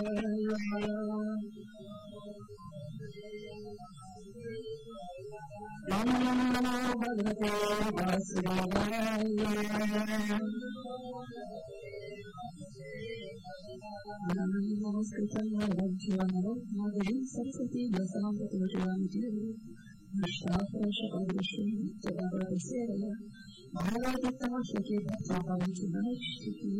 Namo Bhagavate Vasudevaya. Namaskritam Vajjana Madhuri Saraswati Vasanta Vajjana Nishtaprasha Adrishti Tadavadasya Bhagavata Shaki Bhattavajjana Shtiki.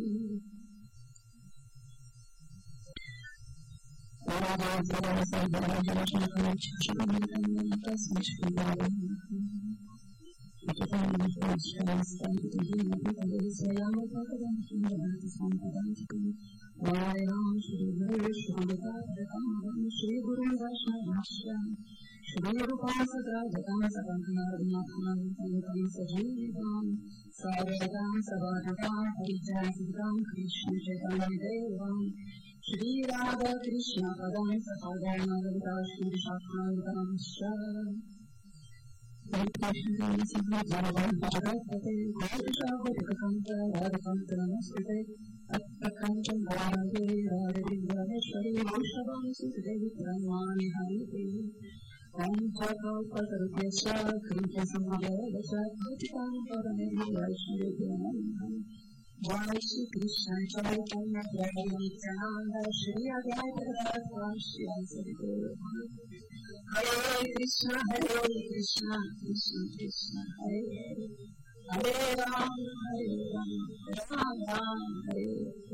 Shri Radha Krishna Padam Sahagadana Lita Shri Shakhantam Shra Hare Krishna Sima Janavan Bhagavate Krishna Bhagavanta Radhakanta Namaste Atpakantam Bharate Radhavindraveshwari Vaishavam Suddevi Pramani Harite Om Bhagavatarubhyasya Kriya Samadhyasya Kritikam Paramehri Vaishnavya Jai Shri Krishna Chaitanya Prabhu Nityananda Shri Advaita Shri Asariguru Hare Krishna Krishna Krishna Hare Hare Ram Ram Ram Hare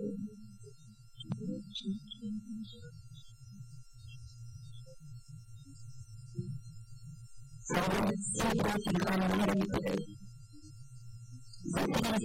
So let's see what we can learn today. And more and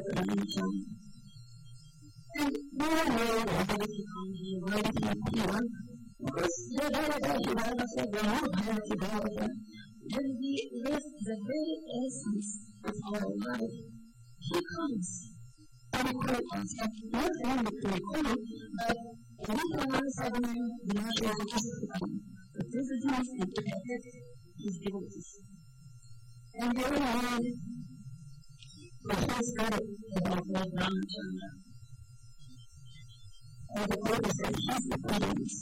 more why did he come here? Why did he appear? Because the Bhagavad Gita, when we live the very essence of our life, he comes and calls us, and not only to call, but literally suddenly we are able to come. But this is not to protect his devotees. And then the first God about Lord Ramachandra. And the Lord said, he's the prince.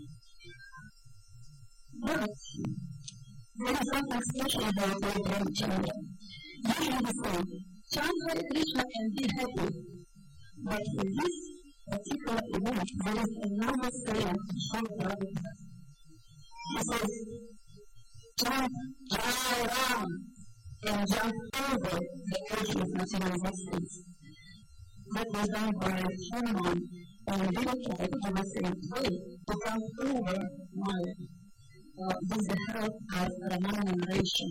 But there is something special about Lord Ramachandra. Usually we say, Chandra Krishna can be happy. But in this particular event, there is another saying to show gravitas. He says, Chant Jai Ram, and jump over the ocean of material existence. That was done by Hanuman, and we will try to do the same way to jump over Maya with the help of Ramana narration.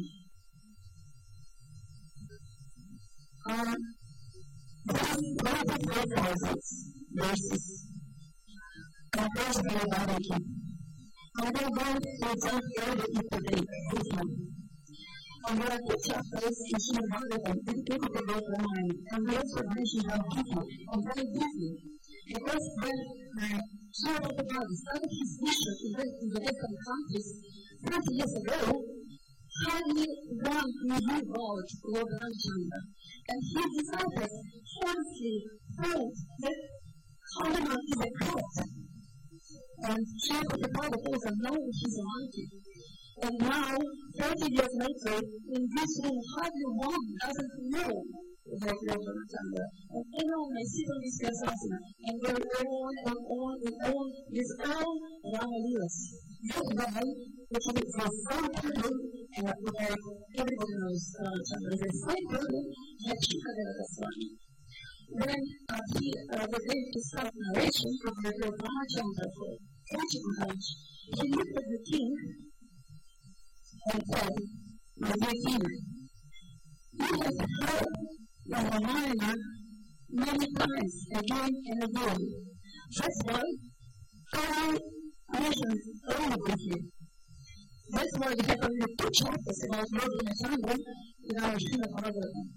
These 24 verses composed by Bhagavatam. And we're going to jump over it today, this month. And there are two chapters in Srimad Bhagavatam dedicated to Lord Ramayana, and we also mentioned how people are very busy. Because when Sri Prabhupada started his mission in the Western countries 30 years ago, hardly one knew about Lord Ramachandra. And his disciples falsely thought that Hanuman is a god. And Sri Prabhupada told them, no, he's a monkey. And now, 30 years later, in this room, hardly one doesn't know about Lord Ramachandra. And everyone may sit on this Vyasasana and go on and on and on with all Rama-leelas. That's why it is the same people where everybody knows Ramachandra. The same people that Shukadeva Goswami. When he was going to start narration of the Lord Ramachandra for Kachi Maharaj, he looked at the king and said, my dear king, you have heard the Ramayana many times, again and again. That's why I mentioned all of it here. That's why we have only 2 chapters about Lord Ramachandra in our Srimad Bhagavatam.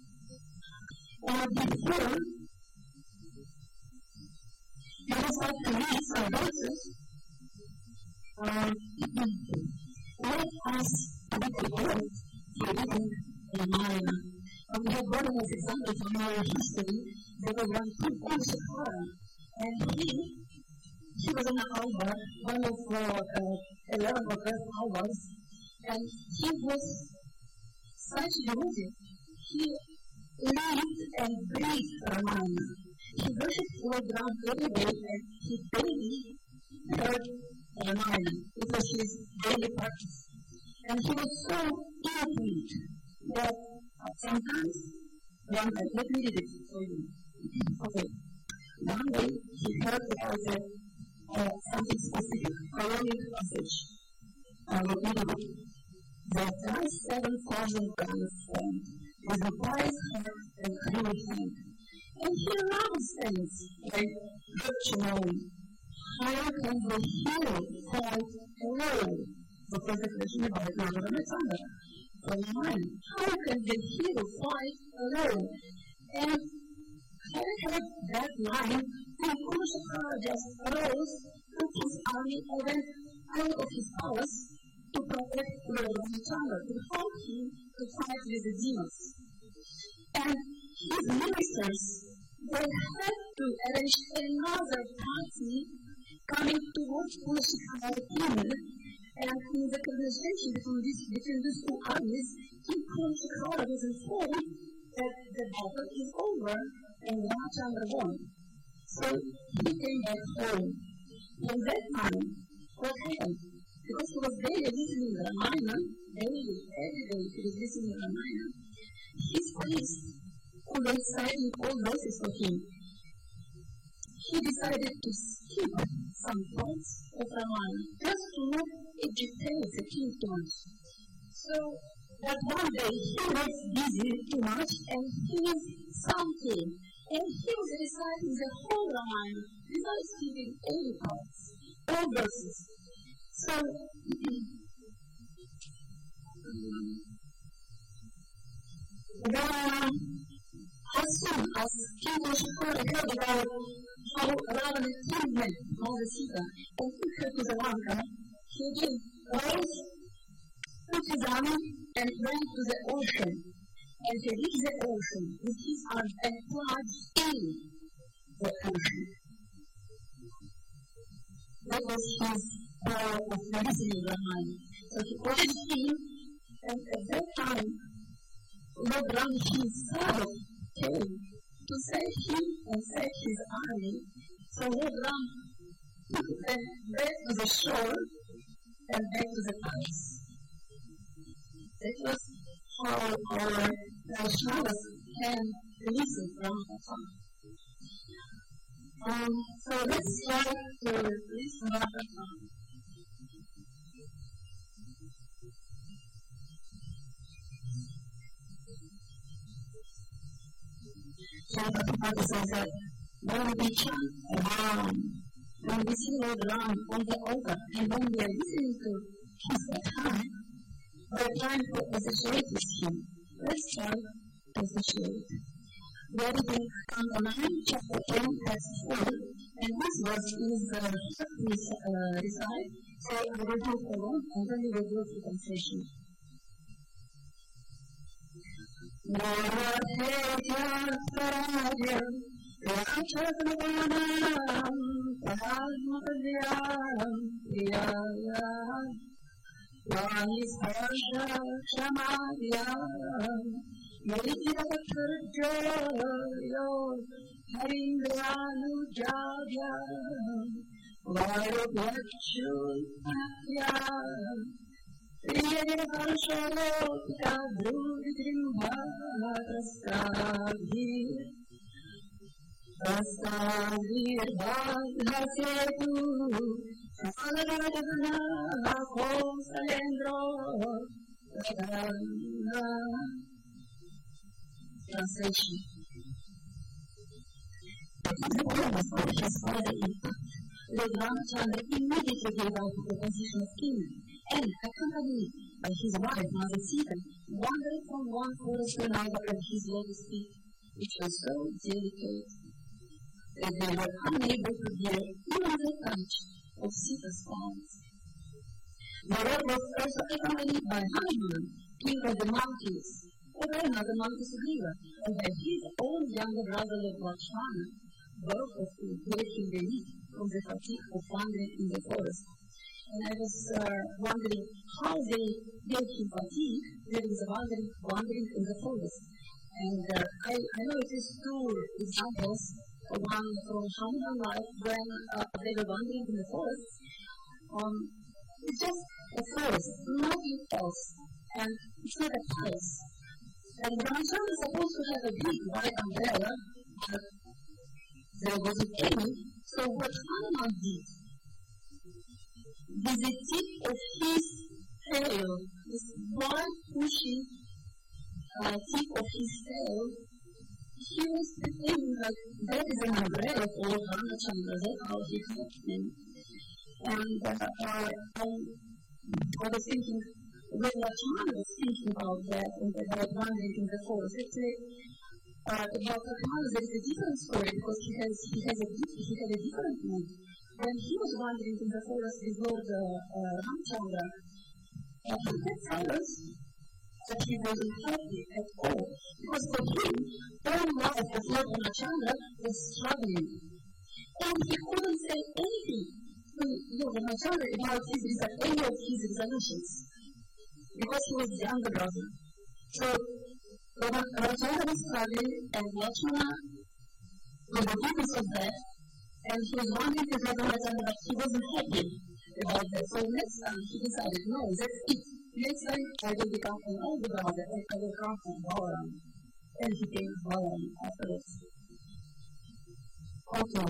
Before, you just have to read some verses. Let us be prepared for reading Ramayana. And we have one of those examples from our history. There was one Kushakara, and he was in the hour, one of 11 or 12 hours, and he was such devoted. He lived and breathed Ramayana. He worshipped Lord Ram every day, and he daily heard Ramayana. It was his daily practice. And he was so eloquent that sometimes, let me read it for you. Okay. One day, he heard about something specific, following passage. I will read it. The 7,000 guns stand with a wise heart and clear hand. And he loves things like doctrinal. How can the hero fight alone? The first question about Lord Alexander. For mine, how can the hero fight alone? And having heard that line, the Kurushakara just arose, took his army, and went out of his palace to protect Lord Alexander, to help him to fight with the demons. And his ministers, they had to arrange another party coming to watch Kurushakara in. And in the conversation between these two armies, King Kurushakara was informed that the battle is over and Ramchandra won. So he came back home. In that time, what happened? Because he was daily listening to Ramayana, every day he was listening to Ramayana, his priest, who was reciting all verses for him, he decided to skip some parts of Ramayana just to not educate the king too much. So that one day he was busy too much and he was sulking and he was reciting the whole Ramayana without skipping any parts, all verses. So as soon as King Kurushakara heard about how Ravana killed Mother Sita and took her to the Lanka, he again rose, took his army, and went to the ocean. And he reached the ocean with his army and plunged in the ocean. That was his power of listening Ramayana. So he plunged in, and at that time, Lord Ram himself came to save him and save his army. So Lord Ram took them back to the shore and back to the palace. That was how our Vaishnavas can listen from afar. So let's try to listen from afar. Srila Prabhupada says that when we chant Ram, when we sing Lord Ram on the altar, and when we are listening to his time, we're trying to associate with him. Let's try to associate. We are reading Canto 9, chapter 10, verse 4, and this verse is recite. So I will do it alone, and then we will go through translation. Translation. Lord Ramchandra immediately gave out the position of king and, accompanied by his wife Mother Sita, wandered from one forest to another at his lotus feet, which was so delicate that they were unable to hear even the touch of Sita's palms. The Lord was also accompanied by Hanuman, king of the monkeys, over another monkey Sugriva, and by his own younger brother Lord Lakshmana, both of whom gave him the lead. from the fatigue of wandering in the forest. And I was wondering how they gave him fatigue during the wandering in the forest. And I know it is two examples, one from Hanuman life when they were wandering in the forest. It's just a forest, nothing else, and it's not a house. And Ramachandra is supposed to have a big white umbrella, but there wasn't any. So what Hanuman did, with the tip of his tail, this one pushy tip of his tail, he was thinking that that is an umbrella for Ramachandra. That's how he helped him. And I was thinking, when Lakshmana was thinking about that and about wandering in the forest, actually, about Lakshmana there is a different story because he had a different mood. When he was wandering in the forest with Lord Ramchandra, he had silence, but he wasn't happy at all. Because for him, all life of Lord Ramchandra was struggling. And he couldn't say anything to Lord Ramchandra about any of his resolutions. Because he was the younger brother. So, Ramchandra was struggling, and Lakshmana was the witness of that, and he was wanting to tell Ramchandra that he wasn't happy about that. So next time he decided, no, that's it. Next time I will become an older brother, and I will come from Balaram. And he came to Balaram afterwards. Okay.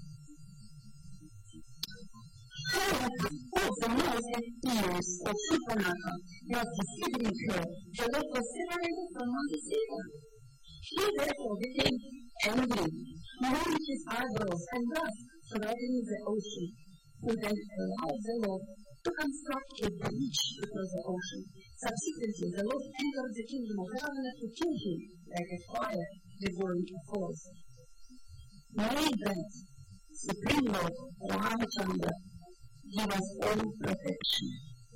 The nose and ears of Shurpanakha was deceiving her. The Lord was separated from Madhusika. He therefore became angry, moving his eyebrows and thus threatening the ocean, who then allowed the Lord to construct a bridge across the ocean. Subsequently, the Lord entered the kingdom of Ravana to kill him like a fire devouring a forest. May that Supreme Lord Ramachandra give us all protection.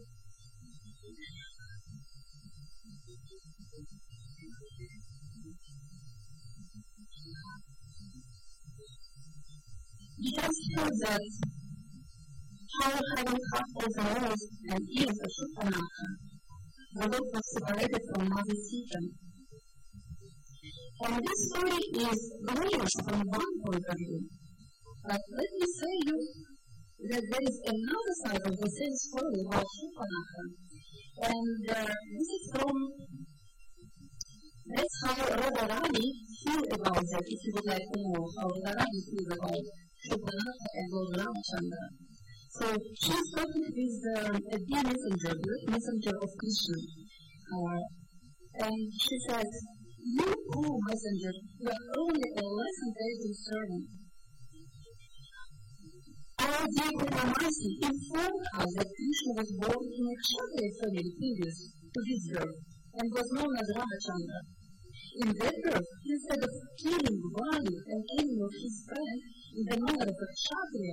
We just heard that how having half of the nose and ears of Shurpanakha, the Lord was separated from Mother Sita. And this story is glorious from one point of view. But let me say you that there is another side of the same story about Shurpanakha. And this is that's how Radharani feel about that, if you would like to know how Radharani feel about Shurpanakha and Lord Ramachandra. So she's talking with a dear messenger of Krishna. And she says, you, poor messenger, you are only a less intelligent servant. Our dear Brahmasi informed us that Krishna was born in a Kshatriya family previous to his birth and was known as Ramachandra. In that birth, instead of killing Vali, an enemy of his friend, in the manner of a Kshatriya,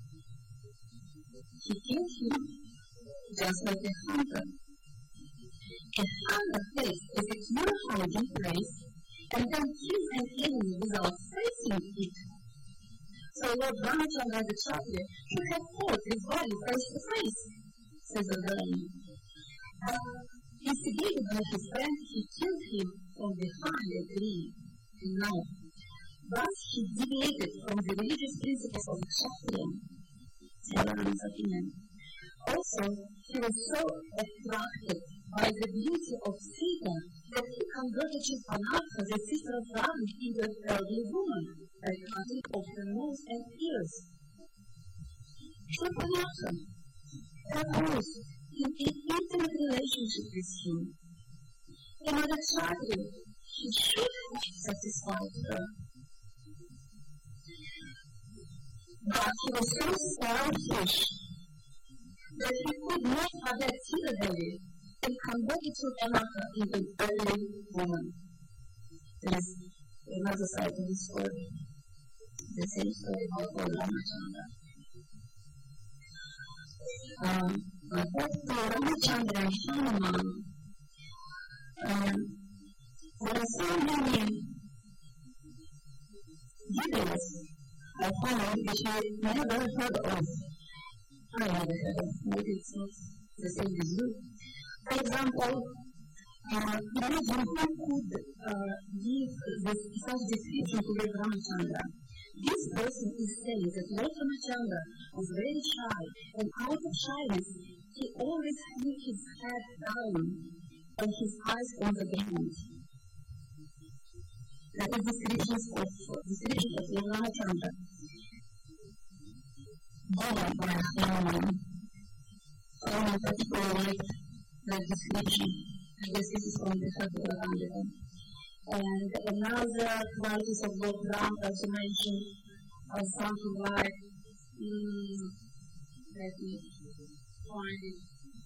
he killed him just like a hunter. A hunter takes a secure hiding place and then kills an enemy without facing it. So Lord Ramachandra the Kshatriya should have fought his body face to face, says Radharani. Instigated by his friend, he killed him from behind a tree. And now, thus he deviated from the religious principles of Kshatriya. Radharani's opinion. Also, he was so attracted by the beauty of Sita that he converted Shurpanakha, the sister of Ravana, into an elderly woman, by cutting off her nose and ears. Shurpanakha proposed in an intimate relationship with him. In order to Kshatriya, he should have satisfied her. But he was so selfish that he could not forget Sitadevi and converted Shurpanakha into an elderly woman. There is another side of the story. The same story about Lord Ramachandra. Back to Ramachandra and Hanuman, there are so many details I found which I never heard of. I never heard of. Maybe it's not the same as you. For example, imagine who could give this such description to Lord Ramachandra. This person is saying that Lord Ramachandra was very shy, and out of shyness, he always threw his head down and his eyes on the ground. That is the description of Lord Ramachandra. Given by Hanuman. Hanuman particularly liked that description. I guess this is from the third Bhagavad. And another qualities of Lord Ram also mentioned something like, let me find it.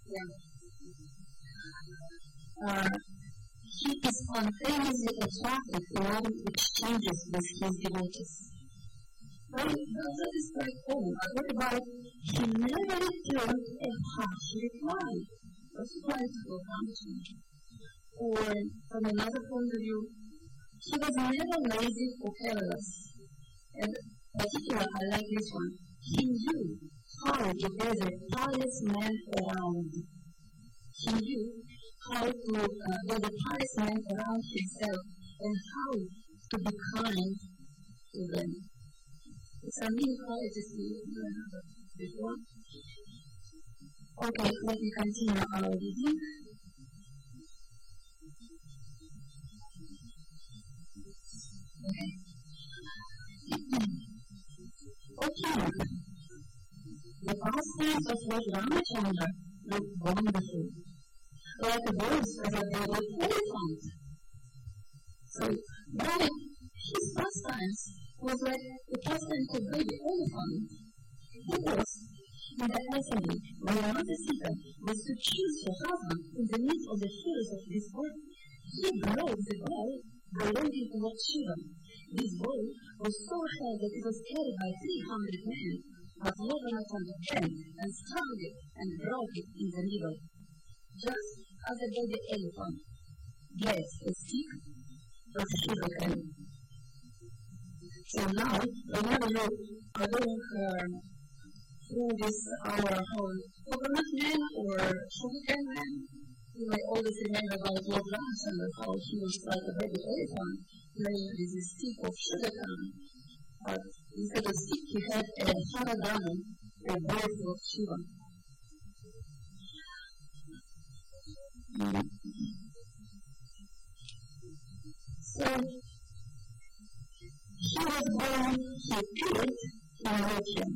Yeah. He is spontaneously attracted to all exchanges with his devotees. Well, that is quite common. But what about he never returned a harsh reply? That's quite common. Or from another point of view, he was never lazy or careless. And particularly, I like this one. He knew how to gather pious men around. He knew how to gather pious men around himself and how to be kind to them. Some many qualities we learned before. Okay, let me continue our reading. Okay. Okay. The pastimes of Lord Ramachandra look wonderful, like those of a baby elephant. So, really, his pastimes was like the pastime of baby elephant. Because in the assembly, when Mother Sita was to choose her husband in the midst of the heroes of this world, he broke the bow belonging to Lord Shiva. This bow was so high that it was carried by 300 men, but Lord Ramachandra bent and struggled it and broke it in the middle, just as a baby elephant gets a stick of Shiva cane. So now, whenever you are going through this whole coconut man or sugarcane man, you may always remember about Lord Ramachandra, how he was like a baby elephant playing with a stick of sugarcane. But instead of stick, he had a haradama, a bird of Shiva. So, he was born, he appeared in Ayodhya.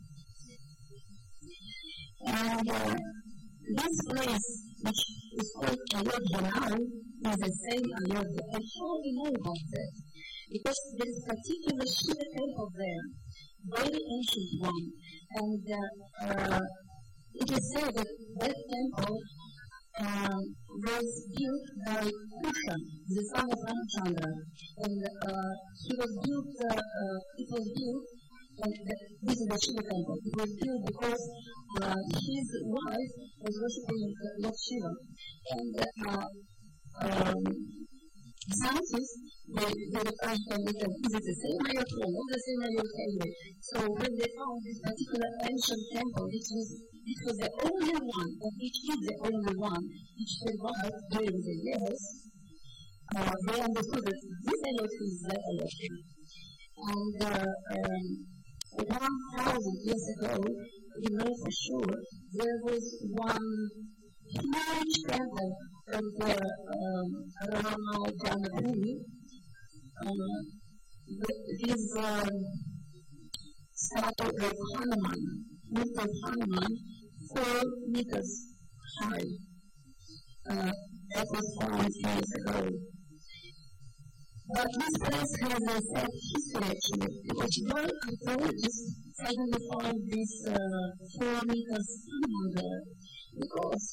And this place, which is called Ayodhya now, is the same Ayodhya. And how do we know about that? Because there is a particular Shiva temple there, very ancient one. And it is said that that temple was built by Kusha, the son of Ramachandra. And it was built, and this is the Shiva temple. It was built because his wife was worshipping Lord Shiva. And scientists, they were trying to understand, is it the same Ayodhya or not the same Ayodhya? So when they found this particular ancient temple, it was the only one, and it is the only one, which survived during the years, they understood that this Ayodhya is that Ayodhya. And 1,000 years ago, we know for sure, there was one huge temple from the Rama Janabhumi. This statue of Hanuman, myth of Hanuman, 4 meters high. That was found years ago. But this place has a sad history actually, because one archaeologist suddenly found this 4 meters Hanuman there. Because,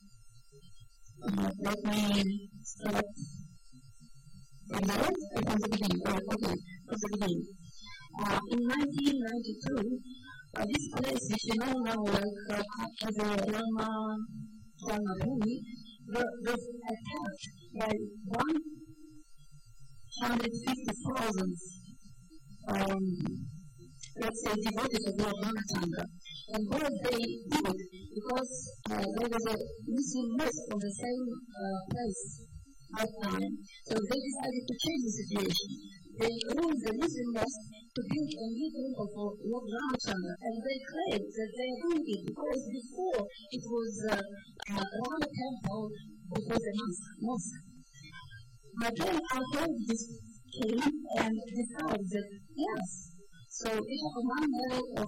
let me start from the end or from the beginning. Okay, from the beginning. In 1992, this place, which we know now as the Rama Janabhumi, was attacked by 150,000 let's say, devoted to Lord Ramachandra. And why they did it? Because there was a Muslim mosque on the same place at that time. So they decided to change the situation. They ruled the Muslim mosque to build a new temple for Lord Ramachandra. And they claimed that they are doing it because before it was a Rama temple, it was a mosque. But then after this came and decided that yes, so we have one level of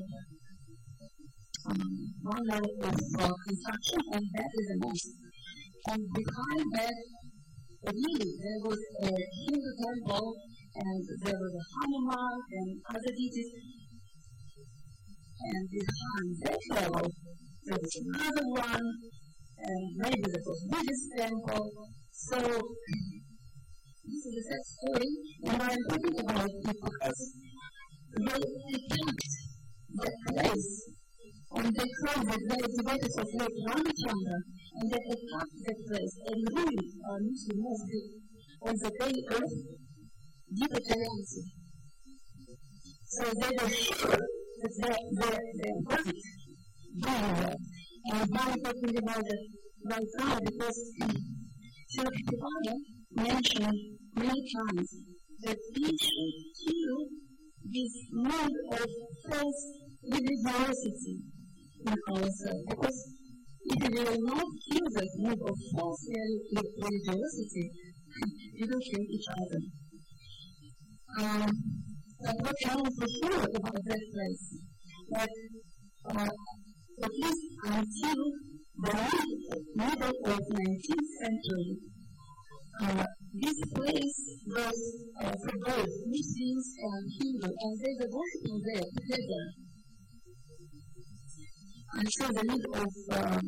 construction, and that is a mosque. And behind that, really, there was a Hindu temple, and there was a Hanuman and other deities. And behind that level, there was another one, and maybe there was a Buddhist temple. So this is a sad story, and I'm talking about it because they kept that place, and they claimed that they are devoted of Lord Ramachandra, and that they kept that place and ruled Muslim mosque on the day of liberty. So they were sure that they weren't doing that. And now I'm talking about it right now because Srila Prabhupada mentioned many times that we should kill this mood of false religiosity in ourselves. Because if we will not kill that mood of false religiosity, we will kill each other. But what I know for sure about that place, that at least until the middle of 19th century, this place was for both Muslims and Hindu, and they were worshiping there together until the middle of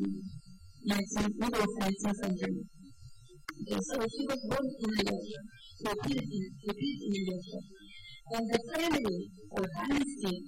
19th century. Okay, so he was born in Ayodhya, located in Ayodhya. And the family or dynasty,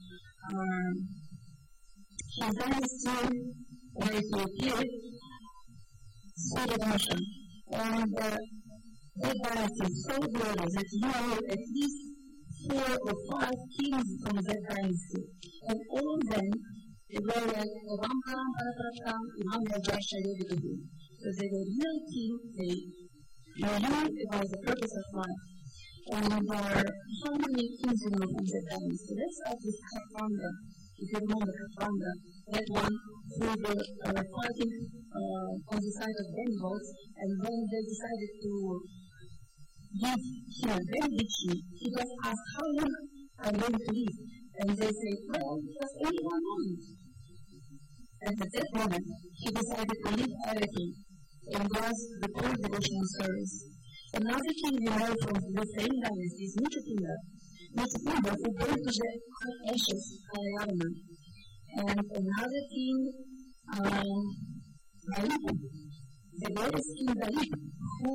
his dynasty, where he appeared, Suryavansham. And that dynasty is so glorious that you know at least 4 or 5 kings from that dynasty. And all of them, they were like Ramkam, Paraprasham, Imam Rajasha, Yogidu. So they were real kings, they knew about the purpose of life. And so many kings you know from that dynasty. Let's start with Kapanda. If you remember Kapanda, that one who were fighting on the side of Bengal, and when they decided to give him a benediction, he just asked, how long are you going to live? And they say, well, just only 1 month. And at that moment, he decided to leave everything and was the poor devotional service. Another king we know from the same dynasty is Muchapinda. Muchapinda who burned to the ashes Kalayavana. And another king, Dalip, the greatest king Dalip, who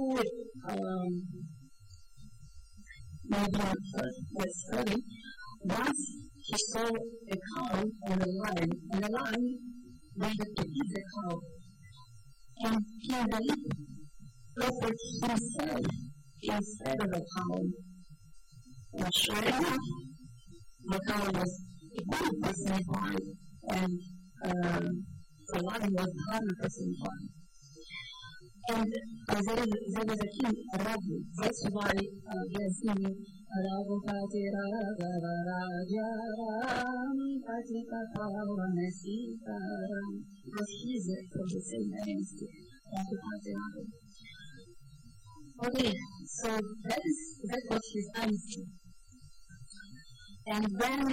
maybe not first, but study, once he saw a cow and a lion, and the lion wanted to eat the cow. And King Dalip offered himself instead of a cow. And sure enough, the cow was 100% fine, and the lion was 100% fine. And there was a king, Raghu. That's why we are singing Raghu Pati Raga Raja Ram Pati Patavan Sita Ram. Because he is from the same dynasty, Raghu Pati Raga. Okay, so that was his dynasty. And then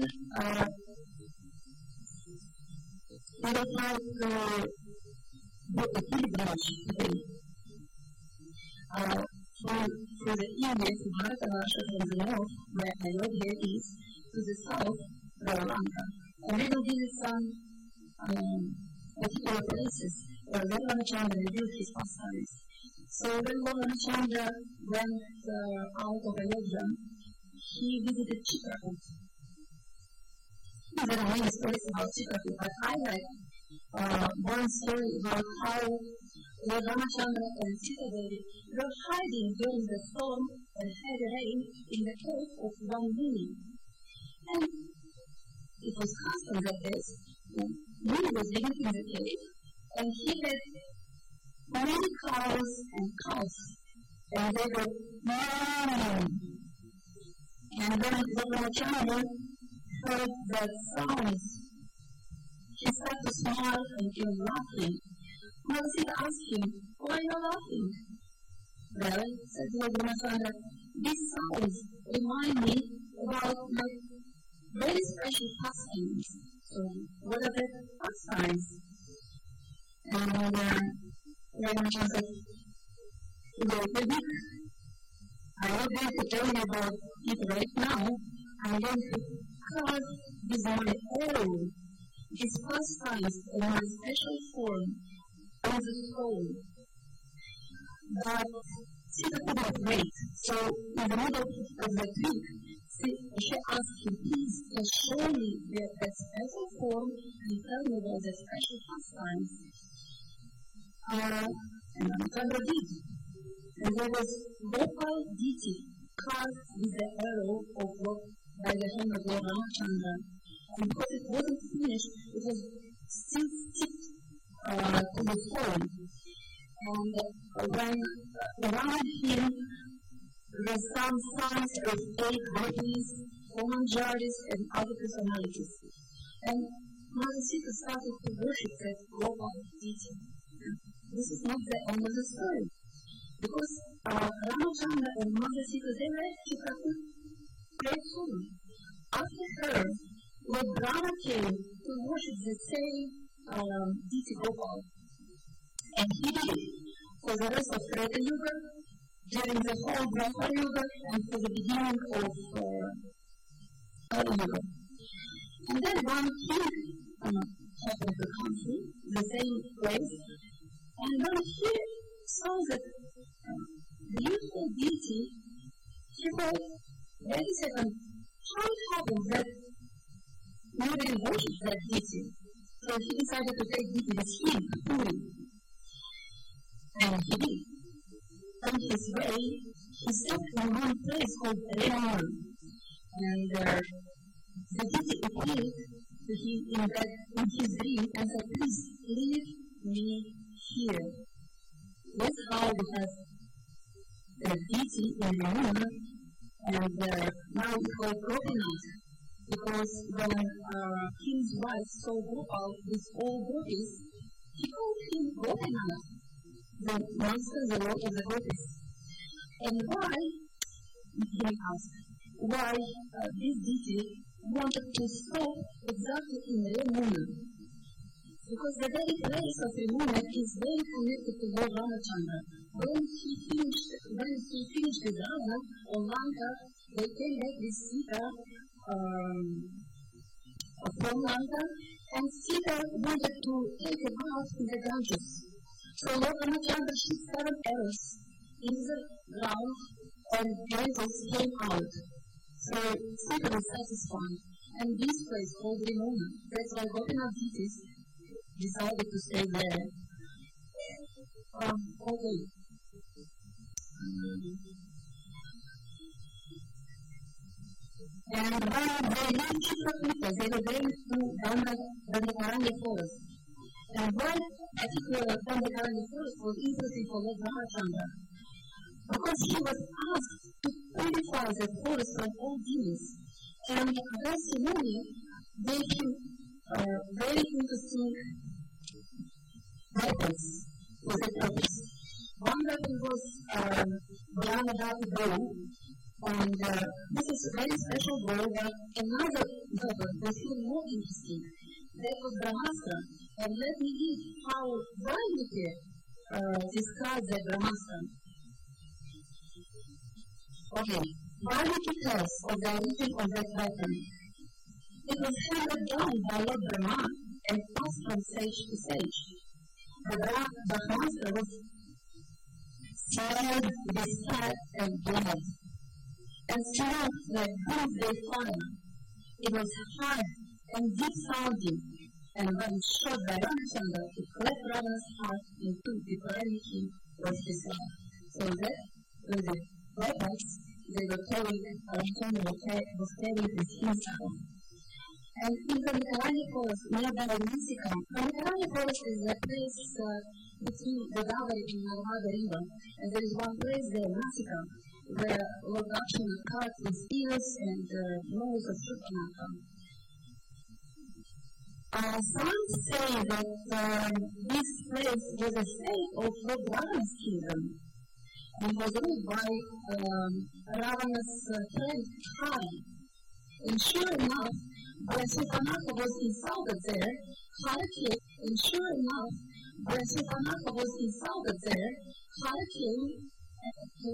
we will try to do a pilgrimage today. Through the Indian to Bharatavarsha from the north, where Ayodhya is, to the south, Lanka. And we will visit some particular places where Lord Ramachandra revealed his pastimes. So when Lord Ramachandra went out of Ayodhya, he visited Chitrakoot. There are many stories about Chitrakoot, but I like one story about how Lord Ramachandra and Sita Devi were hiding during the storm and heavy rain in the cave of one lily. And it was custom that this. He was living in the cave, and he had many cows and calves, and they were mourning. And when Ramachandra heard that sound, he started to smile and he was laughing. Madhusika asked him, "Why are you laughing?" "Well," said Lord Ramachandra, "these sounds remind me about my very special pastimes." "So, what are the pastimes?" And Ramachandra said, "Wait a bit. I'm not going to tell you about it right now. I'm going to carve with my arrow these pastimes in my special form on the stone." But Sita could not wait. So, in the middle of the creek, she asked him, "Please show me the special form and tell me about the special pastimes." And Ramachandra did. And there was Gopal Diti carved with the arrow by the hand of Lord Ramachandra. And because it wasn't finished, it was still sticked to the stone. And when around him were some signs of 8 bodies, 4 manjaris, and other personalities. And Madhusika started to worship that Gopal Diti. This is not the end of the story. Because Ramachandra and Madhusika, they left Chikapur very soon. After her, Lord Brahma came to worship the same Diti Gopal. And he did for the rest of Treta Yuga, during the whole Dwapara Yuga, and for the beginning of Kali Yuga. And then one king happened to come to the same place, and when he saw that beautiful deity, he thought, wait a second, how it happened that nobody worships that deity? So he decided to take deity with him to Puri. And he did. On his way, he stopped in one place called Remon. And the deity appeared to him in his dream and said, "Please leave me here." That's how we have the deity in Remon, and now we call Gopinath. Because when king's wife saw Gopal with all gopis, he called him Gopinath, the master, the lord of the gopis. And why, he asked, why this deity wanted to stop exactly in Remuna? Because the very place of Remuna is very connected to Lord Ramachandra. When he finished with Rama on Lanka, they came back with Sita from Lanka, and Sita wanted to take a bath in the Ganges. So Lord Ramachandra shot 7 arrows in the ground, and Ganges came out. So Sita was satisfied, and this place called Remuna. That's why Gopinath deities decided to stay there. Okay. And when they reached Chitrakuta, they were going to Dandakaranya forest. And why particular Dandakaranya forest was interesting for Lord Ramachandra? Because he was asked to purify the forest from all demons. And Agastya Muni gave him very interesting weapons for that purpose. One weapon was Brahmadati bow, and this is a very special bow, but another weapon was even more interesting. That was Brahmastra. And let me read how Valmiki describes that Brahmastra. Okay, Valmiki tells of the origin of that weapon. It was handed down by Lord Brahma and passed from sage to sage. The Brahmastra was smeared with fat and blood, and smoked like doomsday fire. It was hard and deep sounding, and when shot by Ramachandra, it cleft Ravana's heart in two before anything was dissolved. So that was the weapons they were carrying, Ramachandra was carrying with himself. And in the Mikalani forest, nearby Nasika, the Mikalani forest is a place between the Godavari and Narmada river. And there is one place there, Nasika, where Lord Lakshmana cut his ears and nose of Shurpanakha. Some say that this place was a state of Lord Ravana's kingdom and was ruled by Ravana's friend Hari. And sure enough, when Shurpanakha was insulted there, Hari came to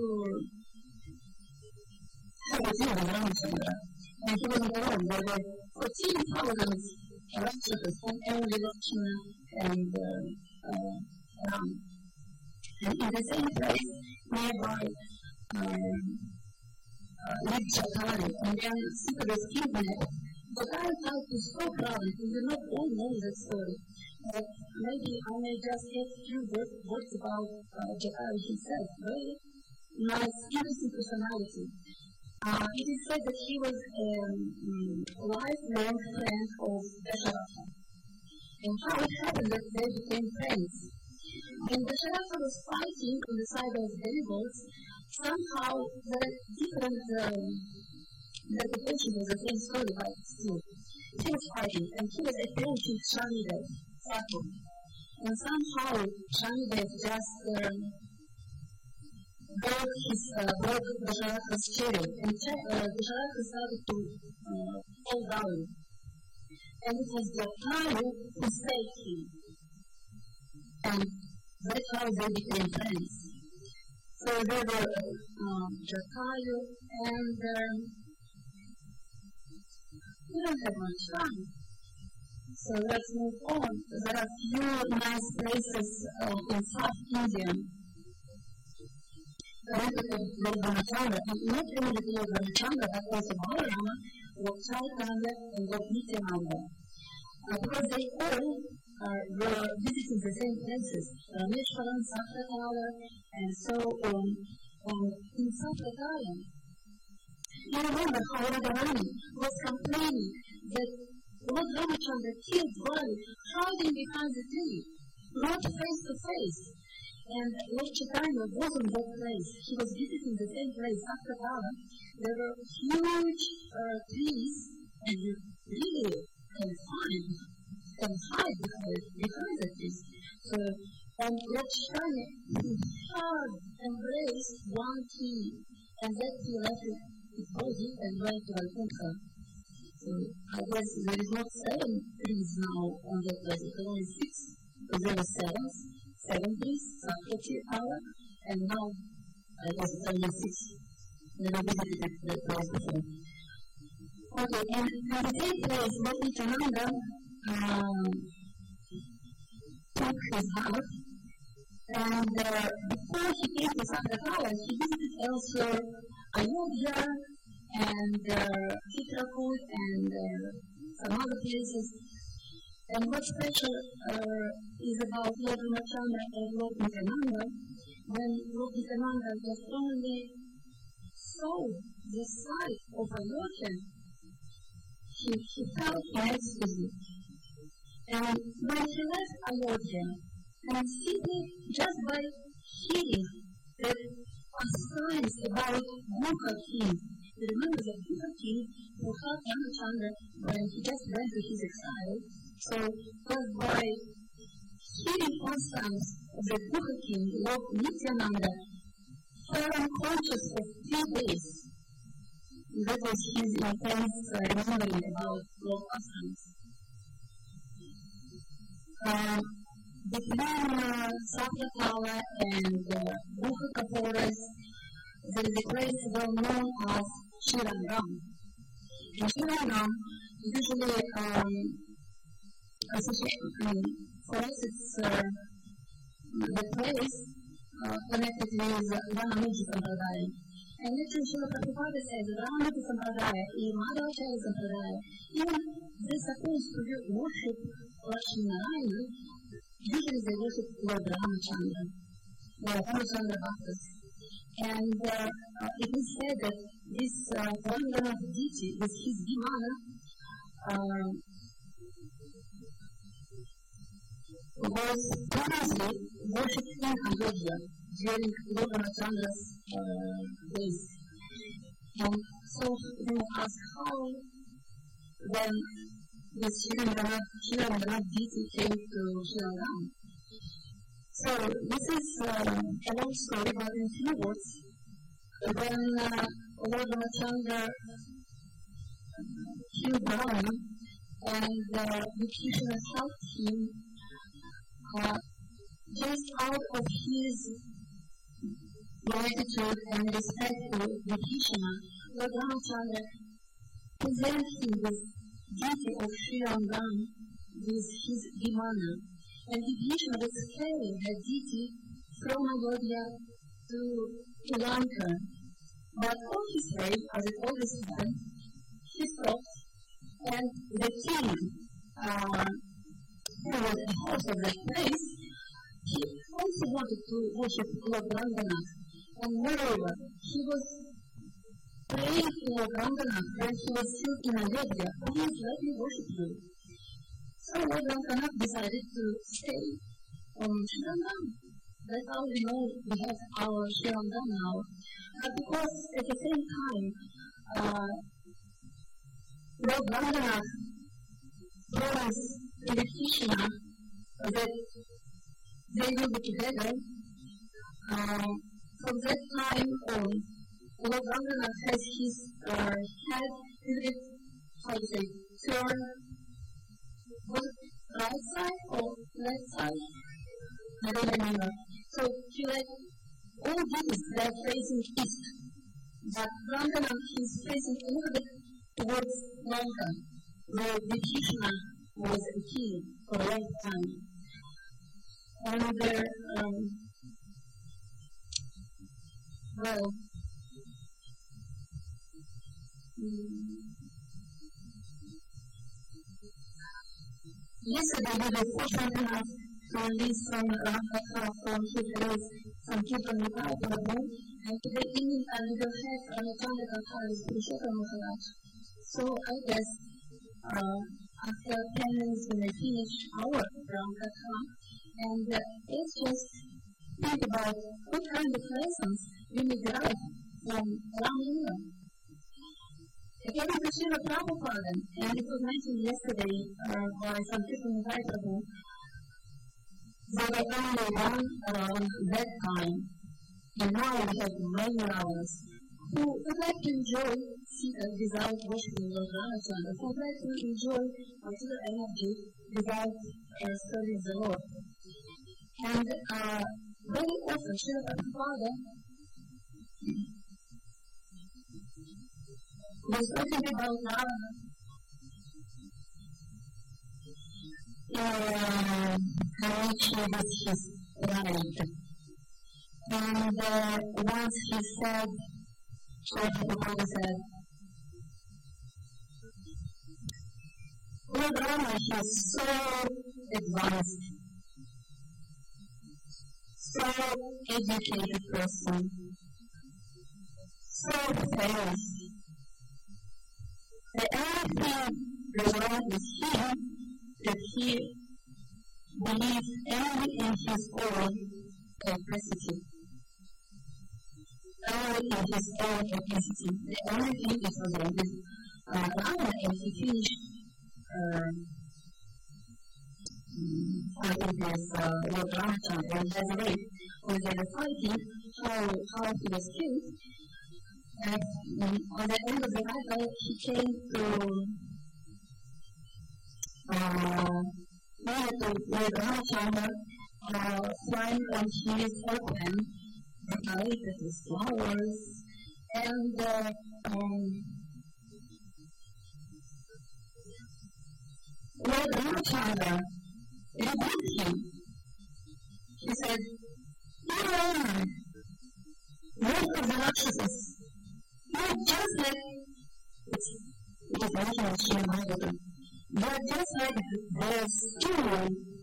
have a deal with Ramachandra. And he was alone. There were 14,000 Rakshasas from every Lakshmana and Ram. And in the same place, nearby, lived Jatari. And then Sita was kidnapped. But I tried to stop Ravana, and you not all know that story. But maybe I may just have a few words about Jatari himself. Very nice, interesting personality. It is said that he was a lifelong friend of Dasharatha. And how it happened that they became friends. When Dasharatha was fighting on the side of demigods, somehow the different interpretation was the same story, but still. He was fighting, and he was approaching Shanidev, Saturn. And somehow Shanidev just broke Dasharatha's chariot, and Dasharatha started to fall down. And it was Jatayu who saved him. And that's how they became friends. So they were Jatayu, and we don't have much time. So let's move on. There are few nice places in South India. Lord Ramachandra, and not only Lord Ramachandra, but also Balarama, Lord Chaitanya, and Lord Nityananda. Because they all were visiting the same places, Rameshwaram, Sakratala, and so on. In Sakratala, you remember how Radharani was complaining that Lord Ramachandra killed Vali hiding behind the tree, not face to face. And Lord Chaitanya was in that place. He was visiting the same place, Sakratala. There were huge trees, and you really can hide behind the trees. And Lord Chaitanya, he hard embraced one tree, and that tree left its body and went to Vaikuntha. So I guess there is not 7 trees now on that place, there are only 6, but there were 7 trees, Sakratala, and now I guess it's only 6. Never visited that place before. Okay, and in the same place, Lord Nityananda took his house, and before he came to Sakratala, he visited also Ayodhya and Chitrakoot and some other places. And what's special is about Lord Ramachandra and Lord Nityananda, when Lord Nityananda just only saw the sight of Ayodhya, he felt in ecstasy. And when he left Ayodhya, and simply just by hearing that signs about Gurkha king, you remember that Gurkha king who helped Ramachandra when he just went to his exile. So just by hearing constants of the Gurkha king, Lord Nityananda fell unconscious for 3 days. That was his intense remembering about Lord Constance. Between Sakratala and Gurkha forest, there is a place well known as Shirangam. And Shirangam usually for us it's the place connected with Ramanuja Sampradaya. And actually Srila Prabhupada says that Ramanuja Sampradaya and Madhavacharya Sampradaya, even they're supposed to worship Lakshmi Narayana, usually they worship Lord Ramachandra, Lord Ramachandra Bhaktas. And it is said that this Vandana deity, with his Vimana, was previously worshipped in Ayodhya during Lord Ramachandra's days. And so you may ask how then this Shrirandranath deity came to Shrirangram. So this is a long story, but in few words, when Lord Ramachandra killed Ravana and Vibhishana helped him, just out of his gratitude and respect to Vibhishana, Lord Ramachandra presented him with deity of Shrirangram with his Vimana. And Vibhishana was carrying that deity from Ayodhya to Lanka. But on his way, as it always happened, he stopped, and the king, who was the host of that place, he also wanted to worship Lord Ranganath. And moreover, he was praying to Lord Ranganath when he was still in Ayodhya. Please let me worship you. So Lord Ranganath decided to stay on Shrirangram. That's how we know we have our Shrirangram now. Because at the same time, Lord Ranganath promised to Vibhishana that they will be together. From that time on, Lord Ranganath has his head, how to say, turned, was it right side or left side? I don't remember. So he let all these that facing east, but Ranganath is facing a little bit towards Lanka, where Vibhishana was a king for a long time. And yesterday we were fortunate enough to release some Ramkatha from Hebrews, some people in the Bible, and today evening we will have Ramachandra Katha with Purushottam Maharaj. So I guess after 10 minutes we may finish our Ramkatha, and let's just think about what kind of lessons we may derive from Ram Lila. According to Srila Prabhupada, and it was mentioned yesterday by some people in Hyderabad, there were only one around that time, and now we have many others who would like to enjoy Sita without worshiping Lord Ramachandra, who would like to enjoy material energy without serving the Lord. And very often Srila Prabhupada was talking about Ravana how much he was his right. And once he said, Srila Prabhupada said, Lord Rama is so advanced, so educated person, so famous. The only thing wrong with him that he believes only in his own capacity. Only in his own capacity. The only thing that was wrong with Rama, and he finished fighting with Lord Ramachandra, and by the way, when they were fighting, how he was killed. And on the end of the battle, he came to Lord Ramachandra, flying on his open, decorated with flowers, and Lord Ramachandra rebuked him. He said, "You Rama, most of the Rakshasas, you're just like," it is mentioned in Srimad Bhagavatam, "you're just like the stool."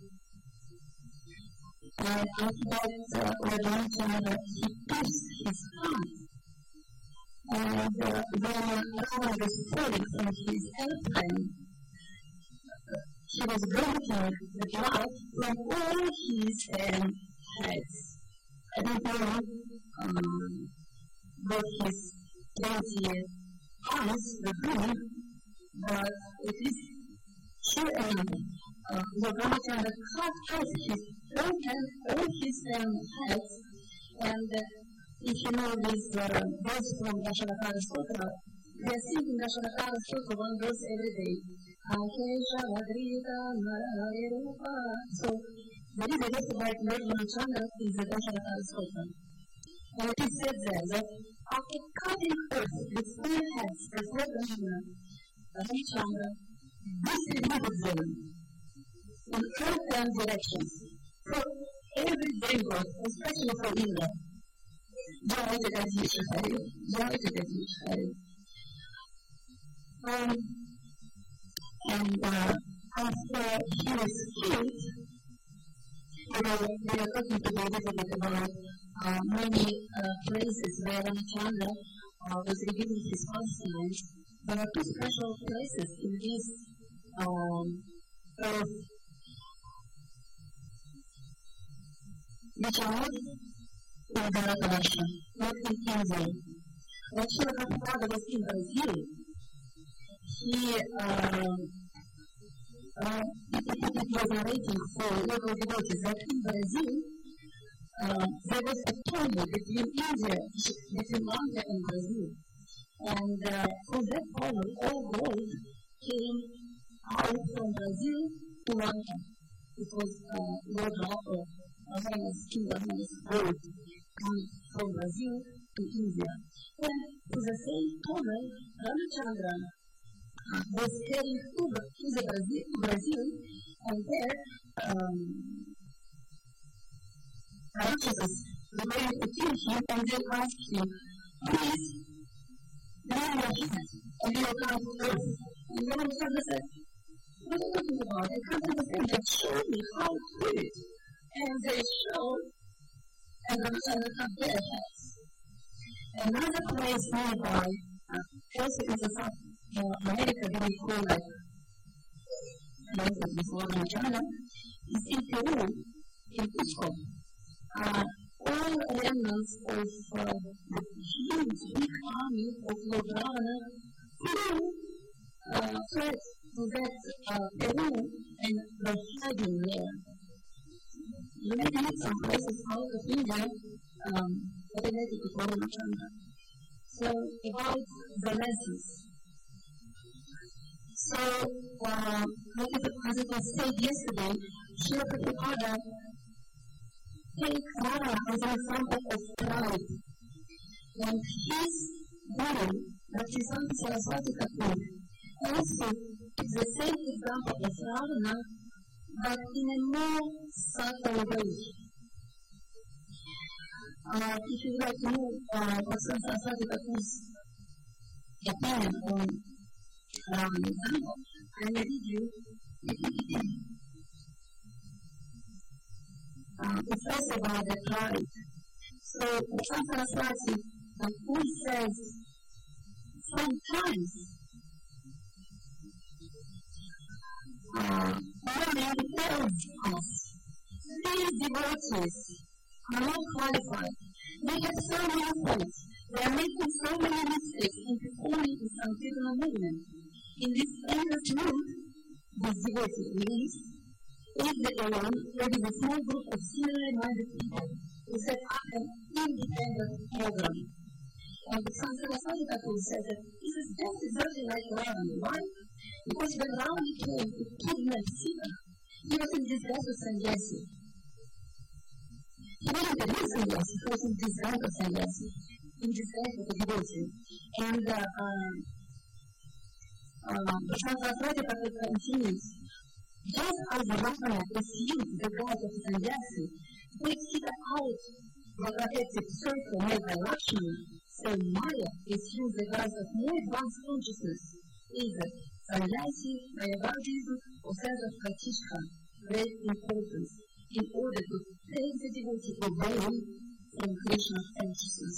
And after that, Lord Ramachandra, he pierced his heart. And when Ravana was falling from his airplane, he was drinking the blood from all his heads. I don't know what his 20 hands were doing, but it is sure enough. Ramachandra cut off his own hand, all his heads, and if you know this verse from Dashavatara Stotra, they are singing Dashavatara Stotra one verse every day. So, the reason is about Lord Ramachandra is the Dashavatara Stotra. And it is said there that after cutting off the full heads of Lord Ramachandra distributed them in all 10 directions for every demigod, especially for Indra. And after he was killed, we are talking today a little bit about many places where Ramachandra was revealing his pastimes. There are 2 special places in this earth which are not in Bharatavarsha, not in India. When Srila Prabhupada was in Brazil, it was narrating for local devotees that in Brazil there was a tunnel between India and Brazil. And from that tunnel, all gold came out from Brazil to Lanka. It was Lord King Brahma's gold coming from Brazil to India. And to the same tunnel, Ramachandra was heading to Brazil, and there Rakshasas were going to kill him, and they asked him, please, bring your hand, and we will come to earth. And Ramachandra said, what are you talking about? I can't understand that. Show me how to do it. And they showed, and Ramachandra cut their heads. Another place nearby, also in the South America, they will call it before Ramachandra, is in Peru, in Cusco. All remnants of the huge, big army of Lord Ravana fled to that Peru and were hiding there. You may meet some places out of India related to Ramachandra. So, about the lessons. So, as it was said yesterday, Srila Prabhupada takes Rama as an example of pride. And his guru, Bhaktisiddhanta Saraswati Thakur, also is the same example of Ravana, but in a more subtle way. If you would like to know Bhaktisiddhanta Saraswati Thakur's opinion on Ravana example, I will read you it's also about the pride. So, Bhaktisiddhanta Saraswati Thakur says, sometimes Mary tells us, these devotees are not qualified. They have so many faults. They are making so many mistakes in performing the Sankirtana movement. In this endless mood, this devotee means if they alone, there is a small group of similarly minded people who set up an independent program. And Bhaktisiddhanta Saraswati Thakur says that this is just exactly like Ravana. Why? Because when Ravana came to kidnap Sita, he was in disguise of sannyasi. He wasn't a real sannyasi, he was in disguise of sannyasi, in disguise of a devotee. And Bhaktisiddhanta Saraswati Thakur continues, just as Ravana assumed the guise of sannyasi, take Sita out the protective circle made by Lakshmi, so Maya assumes the guise of more advanced consciousness, either sannyasi, Mayavadism, or sense of Pratishta, great importance, in order to take the devotee away from Krishna's consciousness.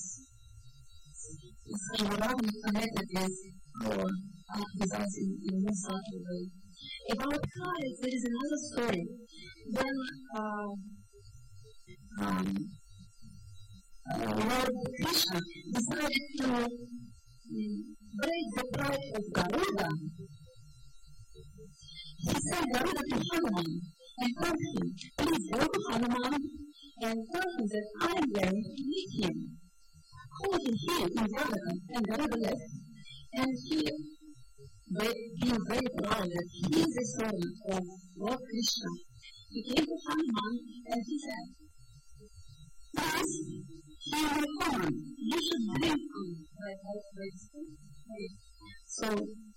So Ravana connected with our desires in a more subtle way. About Kali, there is another story. When Lord Krishna decided to break the pride of Garuda, he sent Garuda to Hanuman and told him, please go to Hanuman and tell him that I am going to meet him. Holding him in Dwaraka, and Garuda left, and he, being very proud that he is a servant of Lord Krishna, he came to Hanuman and he said, please, hear my command, you should drink my health. So,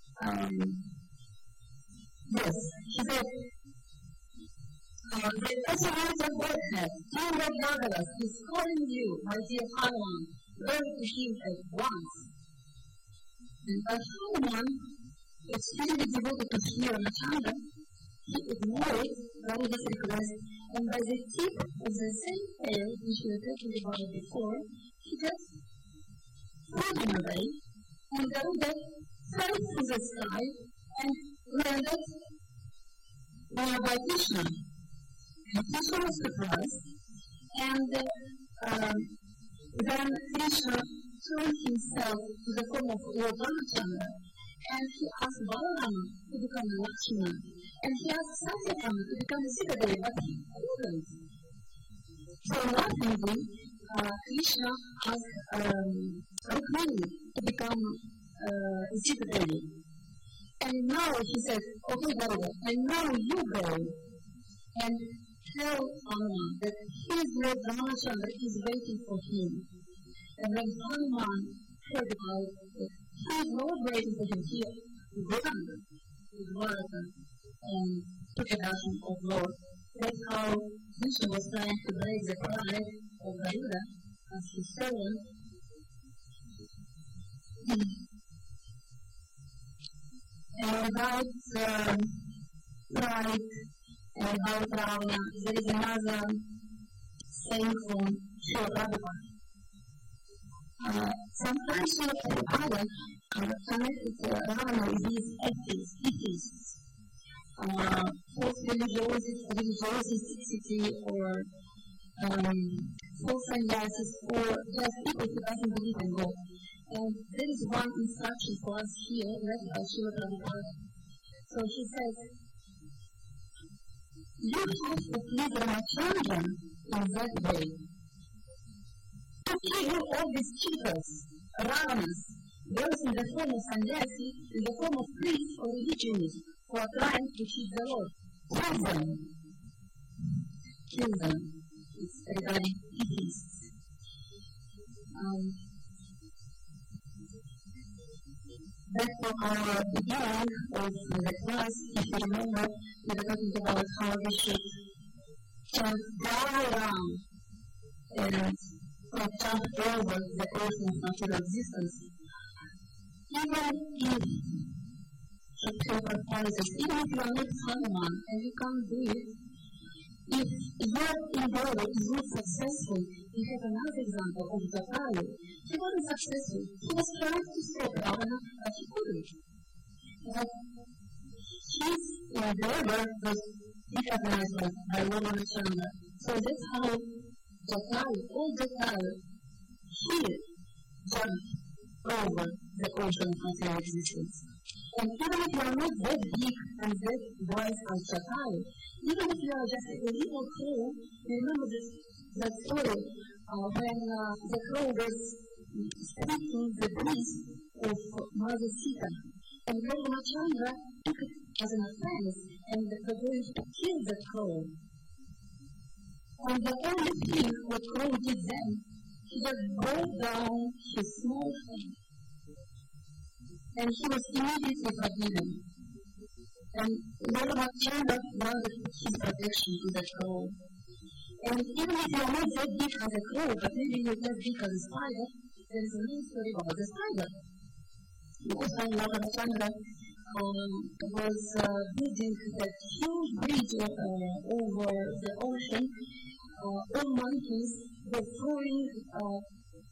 yes, he said, the personality of Godhead, King of Nagalas, is calling you, my dear Hanuman, go to him at once. And as Hanuman, extremely devoted to Sri Ramachandra, he ignored Garuda's request, and by the tip of the same tail which we were talking about before, he just threw him away, and Garuda fell from the sky and landed nearby Krishna. And Krishna was surprised, and then Krishna turned himself to the form of Lord Ramachandra, and he asked Balarama to become a Lakshmana, and he asked Satyabhama to become a Sitadevi, but he couldn't. So laughingly, Krishna asked Rukmini to become Sitadevi. And now he said, okay, Garuda, and now you go and tell Hanuman that his Lord Ramachandra is waiting for him. And when Hanuman heard about it, his Lord waiting for him, he ran to Dwaraka and took a darshan of Lord. That's how Krishna was trying to break the pride of Garuda as his servant. And about pride and about Ravana, there is another saying from Srila Prabhupada. Sometimes Srila Prabhupada connected Ravana with these atheists, false religiosity or false sannyasis, or just people who doesn't believe in God. And there is one instruction for us here, read by Srila Prabhupada. So he says, you have to please Ramachandra in that way. To kill all these cheaters, Ravanas, those in the form of sannyasi, in the form of priests or religionists who are trying to cheat the Lord. Kill them. Kill them. It's regarding atheists. Back to our beginning of the class, if you remember, we were talking about how we should jump down around and jump over the ocean's natural existence. Even if even if you are not Hanuman and you can't do it, if your endeavor is not successful, we have another example of Jatayu. He wasn't successful. He was trying to stop Ravana, but he couldn't. But his endeavor was recognized by Lord Ramachandra. So that's how Jatayu, all Jatayu, he jumped over the ocean of their existence. And even if you are not that big and that wise as Jatayu, even if you are just a little crow, remember that story when the crow was speaking the breast of Mother Sita, and Lord Ramachandra took it as an offense and was going to kill the crow. And the only thing what crow did then, he just brought down his small hand, and he was immediately forgiven. And Lord Ramachandra granted his protection to the crow. And even if you are not that big as a crow, but maybe you're just big as a spider, there is a nice story about the spider. Because when Lord Ramachandra was building that huge bridge over the ocean, all monkeys were throwing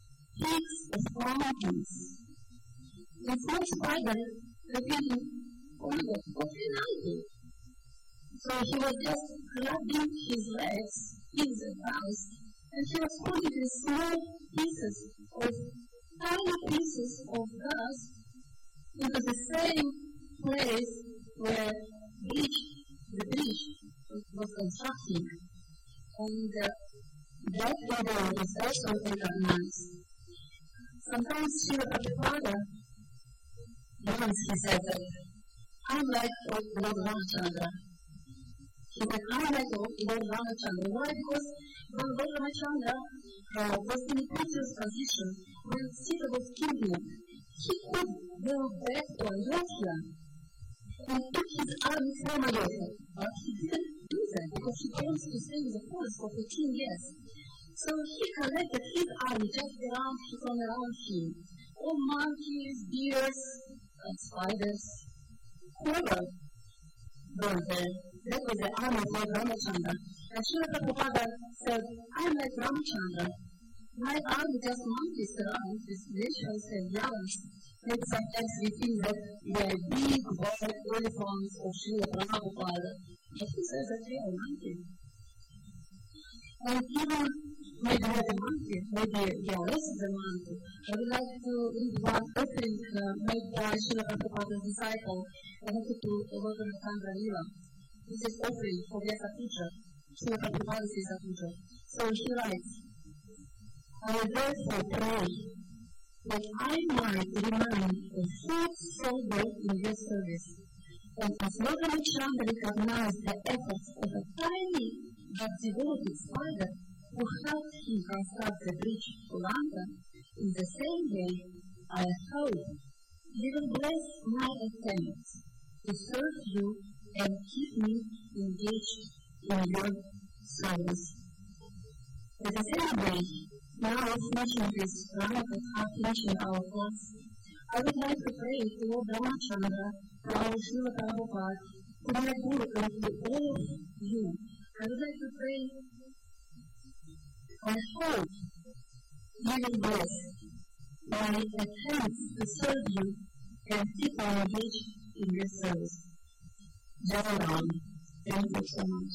pigs of mountains. And some spider repeating, what can I do? So he was just grabbing his legs in the house, and he was putting these small pieces of tiny pieces of glass into the same place where the bridge was constructing. And that video was also recognized. Sometimes Srila Prabhupada, once he said that, I'm like Lord Ramachandra. He said, I'm like Lord Ramachandra. Why? Because when Lord Ramachandra was in a previous position, when Sita was kidnapped, he could go back to Ayodhya and took his army from Ayodhya. But he didn't do that because he wants to stay in the forest for 15 years. So he collected his army just around him. All monkeys, bears, and spiders. Whoever were there, that was the army of Lord Ramachandra. And Srila Prabhupada said, I'm like Ramachandra. My army just monkeys around these nations and giants. Maybe sometimes we think that they are big, white elephants of Srila Prabhupada. But he says that they are monkeys. And even maybe not a monkey, maybe they are less than a monkey. I would like to read one offering made by Srila Prabhupada's disciple, Lord Alexandra Lila. This is offering for Vyasa-puja, Srila Prabhupada's Vyasa-puja. So she writes, I will therefore pray that I might remain a food soldier in your service. And as Lord Alexandra recognized the efforts of a tiny but devoted spider who helped him construct the bridge to London, in the same way, I hope you will bless my attempts to serve you and keep me engaged in your service. In the same way, now finishing this round of finishing our course, I would like to pray to Lord Ramachandra, to our Srila Prabhupada, to my Guru, and to all of you. I would like to pray, I hope you will bless my attempts to serve you and keep me engaged in your service. Jai Ram. Thank you so much.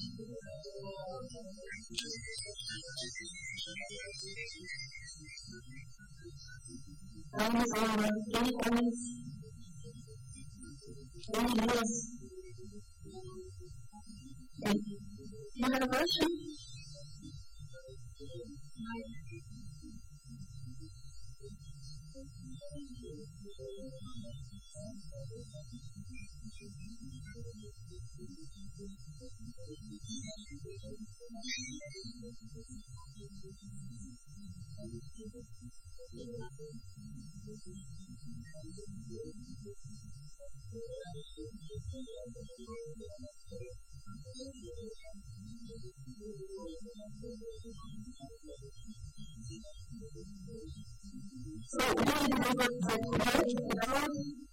Time is over. Any comments? Any views? Okay. You have a question? So, we need to have a question.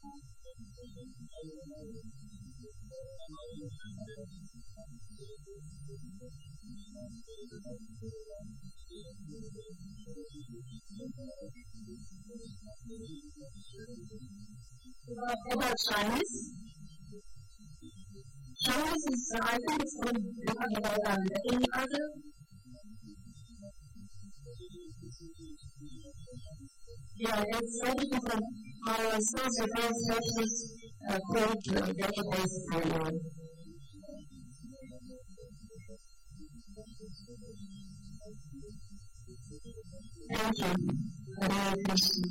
About Chinese? Chinese is, I think it's going to be talking about any other? Yeah, it's very different. Our source reference services code database for Thank you. Hare Krishna.